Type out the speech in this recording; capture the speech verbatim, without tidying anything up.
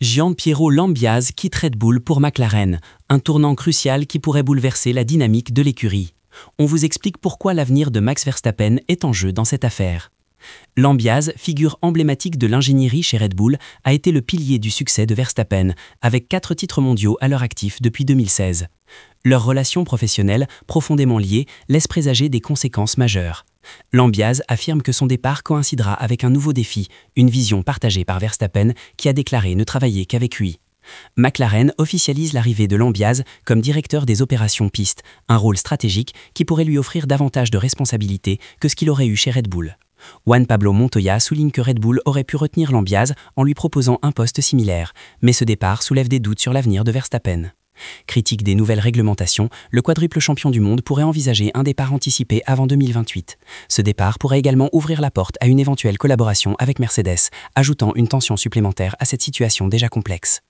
Gianpiero Lambiase quitte Red Bull pour McLaren, un tournant crucial qui pourrait bouleverser la dynamique de l'écurie. On vous explique pourquoi l'avenir de Max Verstappen est en jeu dans cette affaire. Lambiase, figure emblématique de l'ingénierie chez Red Bull, a été le pilier du succès de Verstappen, avec quatre titres mondiaux à leur actif depuis deux mille seize. Leur relation professionnelle, profondément liée, laisse présager des conséquences majeures. Lambiase affirme que son départ coïncidera avec un nouveau défi, une vision partagée par Verstappen qui a déclaré ne travailler qu'avec lui. McLaren officialise l'arrivée de Lambiase comme directeur des opérations piste, un rôle stratégique qui pourrait lui offrir davantage de responsabilités que ce qu'il aurait eu chez Red Bull. Juan Pablo Montoya souligne que Red Bull aurait pu retenir Lambiase en lui proposant un poste similaire, mais ce départ soulève des doutes sur l'avenir de Verstappen. Critique des nouvelles réglementations, le quadruple champion du monde pourrait envisager un départ anticipé avant deux mille vingt-huit. Ce départ pourrait également ouvrir la porte à une éventuelle collaboration avec Mercedes, ajoutant une tension supplémentaire à cette situation déjà complexe.